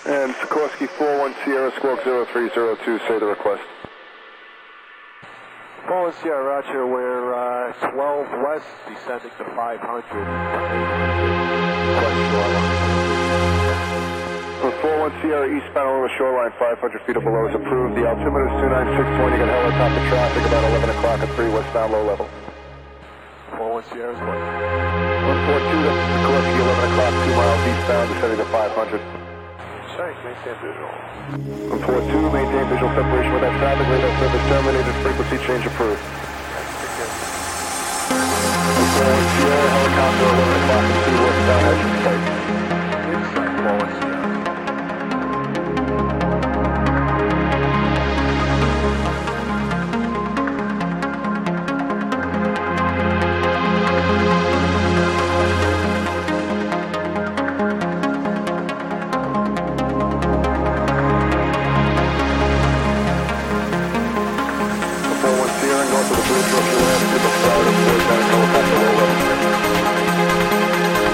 And Sikorsky 41 Sierra Squawk 0302, say the request. 41 Sierra, roger, we're 12 west, descending to 500. Request shoreline. 41 Sierra eastbound along the shoreline, 500 feet or below is approved. The altimeter is 29620, you got helicopter traffic about 11 o'clock at 3 westbound low level. 41 Sierra is what? 142, that's Sikorsky, 11 o'clock, 2 miles eastbound, descending to 500. Sorry, maintain visual. 142, maintain visual separation with that traffic, radar service terminated, frequency change approved. 41 Sierra, helicopter, 11 o'clock at 2 westbound, as your flight. Inside 41 Sierra. North of the bridge, Russia land, Super Florida, 4 down, helicopter, low level.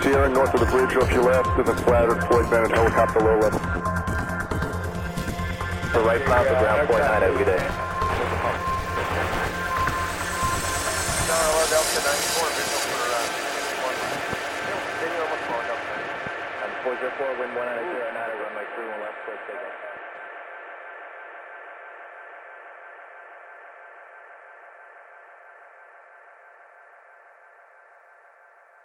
Sierra, north of the bridge off your left, and then flattered Floyd Bennett helicopter low level. The right pound to ground, point 9 every day. Delta 94, visual for 1. Video almost going up. And 404, wind 190 now.